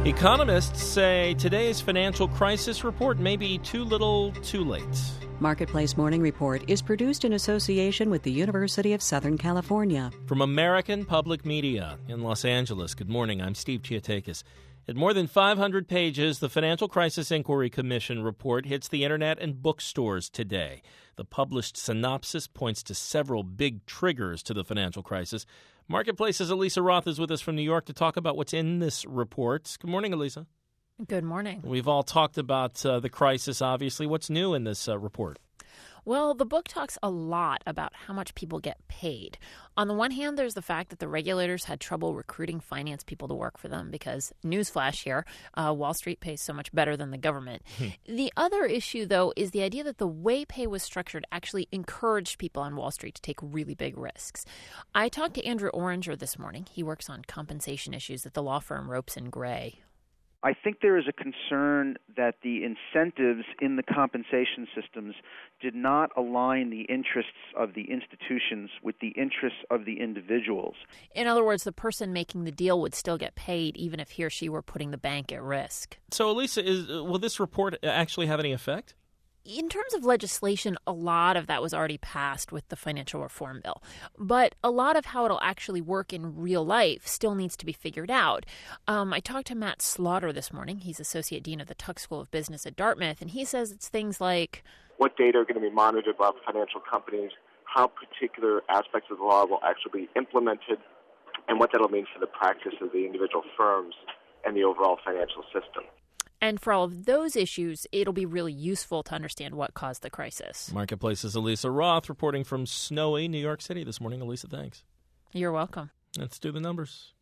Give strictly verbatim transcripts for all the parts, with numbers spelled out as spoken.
Economists say today's financial crisis report may be too little, too late. Marketplace Morning Report is produced in association with the University of Southern California. From American Public Media in Los Angeles, good morning. I'm Steve Chiatakis. At more than five hundred pages, the Financial Crisis Inquiry Commission report hits the internet and bookstores today. The published synopsis points to several big triggers to the financial crisis. Marketplace's Elisa Roth is with us from New York to talk about what's in this report. Good morning, Elisa. Good morning. We've all talked about uh, the crisis, obviously. What's new in this uh, report? Well, the book talks a lot about how much people get paid. On the one hand, there's the fact that the regulators had trouble recruiting finance people to work for them because, newsflash here, uh, Wall Street pays so much better than the government. The other issue, though, is the idea that the way pay was structured actually encouraged people on Wall Street to take really big risks. I talked to Andrew Oranger this morning. He works on compensation issues at the law firm Ropes and Gray. I think there is a concern that the incentives in the compensation systems did not align the interests of the institutions with the interests of the individuals. In other words, the person making the deal would still get paid even if he or she were putting the bank at risk. So, Elisa, is, will this report actually have any effect? In terms of legislation, a lot of that was already passed with the financial reform bill. But a lot of how it'll actually work in real life still needs to be figured out. Um, I talked to Matt Slaughter this morning. He's Associate Dean of the Tuck School of Business at Dartmouth, and he says it's things like what data are going to be monitored about financial companies, how particular aspects of the law will actually be implemented, and what that'll mean for the practice of the individual firms and the overall financial system. And for all of those issues, it'll be really useful to understand what caused the crisis. Marketplace's Elisa Roth reporting from snowy New York City this morning. Elisa, thanks. You're welcome. Let's do the numbers.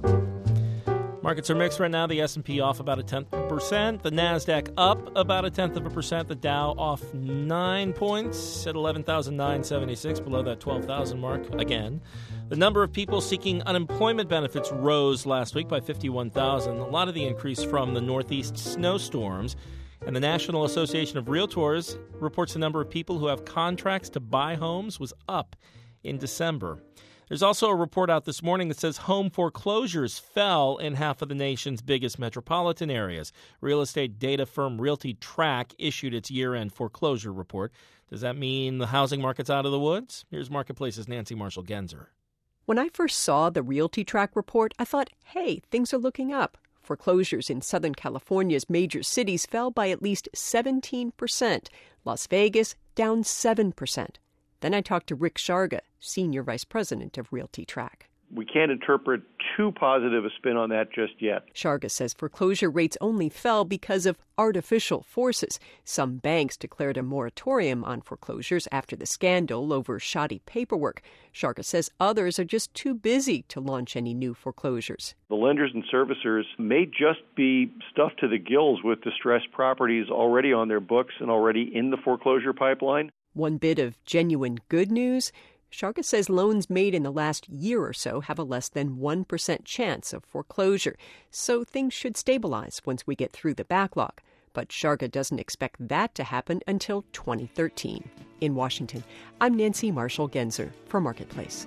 Markets are mixed right now. The S and P off about a tenth of a percent. The NASDAQ up about a tenth of a percent. The Dow off nine points at eleven thousand nine hundred seventy-six, below that twelve thousand mark again. The number of people seeking unemployment benefits rose last week by fifty-one thousand. A lot of the increase from the Northeast snowstorms. And the National Association of Realtors reports the number of people who have contracts to buy homes was up in December. There's also a report out this morning that says home foreclosures fell in half of the nation's biggest metropolitan areas. Real estate data firm RealtyTrack issued its year-end foreclosure report. Does that mean the housing market's out of the woods? Here's Marketplace's Nancy Marshall-Genzer. When I first saw the RealtyTrack report, I thought, hey, things are looking up. Foreclosures in Southern California's major cities fell by at least seventeen percent. Las Vegas down seven percent. Then I talked to Rick Sharga, Senior Vice President of RealtyTrack. We can't interpret too positive a spin on that just yet. Sharga says foreclosure rates only fell because of artificial forces. Some banks declared a moratorium on foreclosures after the scandal over shoddy paperwork. Sharga says others are just too busy to launch any new foreclosures. The lenders and servicers may just be stuffed to the gills with distressed properties already on their books and already in the foreclosure pipeline. One bit of genuine good news, Sharga says loans made in the last year or so have a less than one percent chance of foreclosure, so things should stabilize once we get through the backlog. But Sharga doesn't expect that to happen until twenty thirteen. In Washington, I'm Nancy Marshall-Genzer for Marketplace.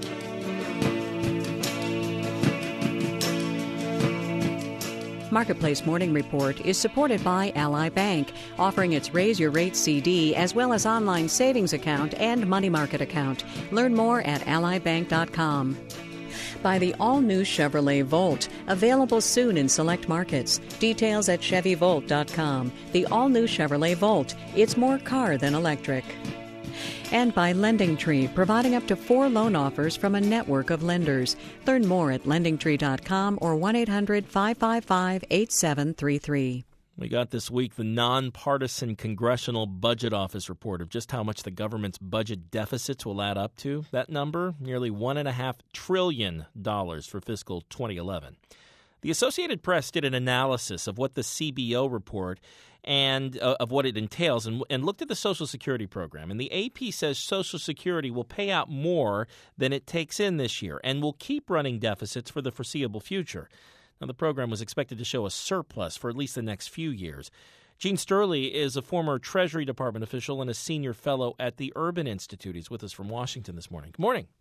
Marketplace Morning Report is supported by Ally Bank, offering its Raise Your Rates C D as well as online savings account and money market account. Learn more at ally bank dot com. By the all-new Chevrolet Volt, available soon in select markets. Details at chevy volt dot com. The all-new Chevrolet Volt. It's more car than electric. And by LendingTree, providing up to four loan offers from a network of lenders. Learn more at lending tree dot com or one eight hundred five five five eight seven three three. We got this week the nonpartisan Congressional Budget Office report of just how much the government's budget deficits will add up to. That number, nearly one point five trillion dollars for fiscal twenty eleven. The Associated Press did an analysis of what the C B O report and uh, of what it entails and, and looked at the Social Security program. And the A P says Social Security will pay out more than it takes in this year and will keep running deficits for the foreseeable future. Now, the program was expected to show a surplus for at least the next few years. Gene Sturley is a former Treasury Department official and a senior fellow at the Urban Institute. He's with us from Washington this morning. Good morning.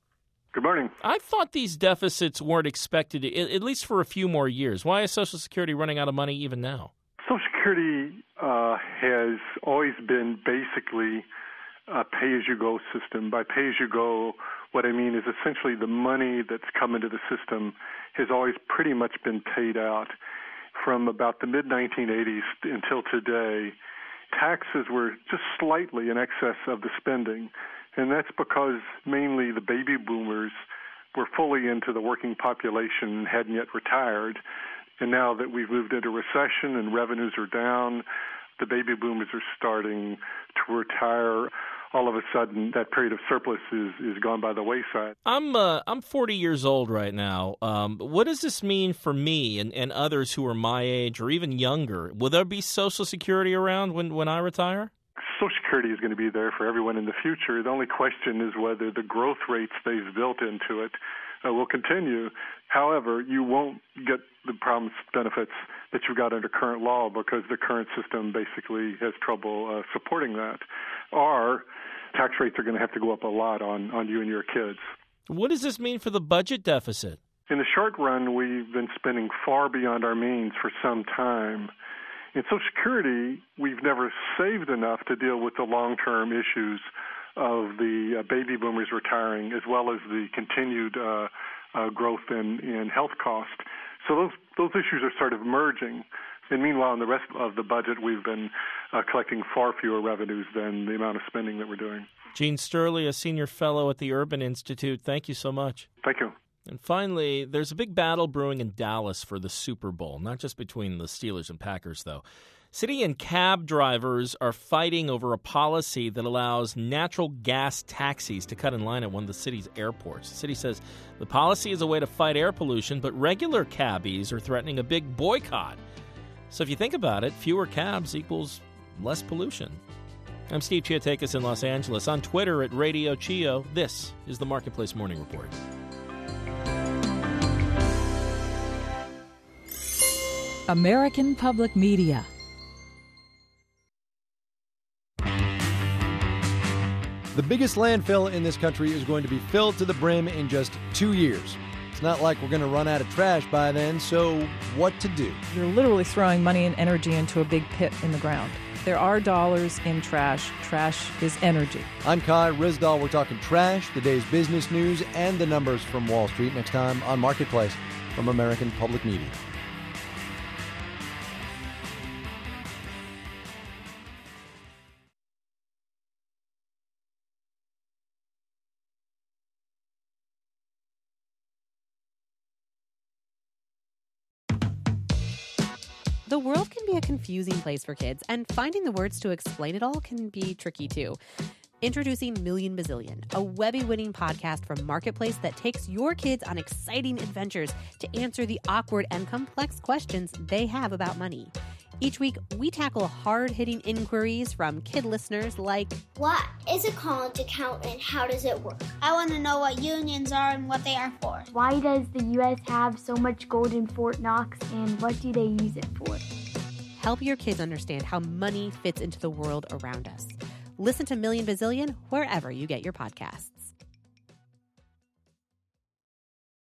Good morning. I thought these deficits weren't expected, to, at least for a few more years. Why is Social Security running out of money even now? Social Security uh, has always been basically a pay-as-you-go system. By pay-as-you-go, what I mean is essentially the money that's come into the system has always pretty much been paid out. From about the mid nineteen eighties until today, taxes were just slightly in excess of the spending. And that's because mainly the baby boomers were fully into the working population and hadn't yet retired. And now that we've moved into recession and revenues are down, the baby boomers are starting to retire. All of a sudden, that period of surplus is, is gone by the wayside. I'm uh, I'm forty years old right now. Um, what does this mean for me and, and others who are my age or even younger? Will there be Social Security around when, when I retire? Social Security is going to be there for everyone in the future. The only question is whether the growth rates they've built into it uh, will continue. However, you won't get the promised benefits that you've got under current law because the current system basically has trouble uh, supporting that. Or tax rates are going to have to go up a lot on, on you and your kids. What does this mean for the budget deficit? In the short run, we've been spending far beyond our means for some time. In Social Security, we've never saved enough to deal with the long-term issues of the uh, baby boomers retiring, as well as the continued uh, uh, growth in, in health costs. So those those issues are sort of merging. And meanwhile, in the rest of the budget, we've been uh, collecting far fewer revenues than the amount of spending that we're doing. Gene Sterling, a senior fellow at the Urban Institute, thank you so much. Thank you. And finally, there's a big battle brewing in Dallas for the Super Bowl, not just between the Steelers and Packers, though. City and cab drivers are fighting over a policy that allows natural gas taxis to cut in line at one of the city's airports. The city says the policy is a way to fight air pollution, but regular cabbies are threatening a big boycott. So if you think about it, fewer cabs equals less pollution. I'm Steve Chiotakis in Los Angeles. On Twitter at Radio Chio, this is the Marketplace Morning Report. American Public Media. The biggest landfill in this country is going to be filled to the brim in just two years. It's not like we're going to run out of trash by then, so what to do? You're literally throwing money and energy into a big pit in the ground. There are dollars in trash. Trash is energy. I'm Kai Ryssdal. We're talking trash, the day's business news, and the numbers from Wall Street next time on Marketplace from American Public Media. The world can be a confusing place for kids, and finding the words to explain it all can be tricky too. Introducing Million Bazillion, a Webby-winning podcast from Marketplace that takes your kids on exciting adventures to answer the awkward and complex questions they have about money. Each week, we tackle hard-hitting inquiries from kid listeners like, what is a college account and how does it work? I want to know what unions are and what they are for. Why does the U S have so much gold in Fort Knox and what do they use it for? Help your kids understand how money fits into the world around us. Listen to Million Bazillion wherever you get your podcasts.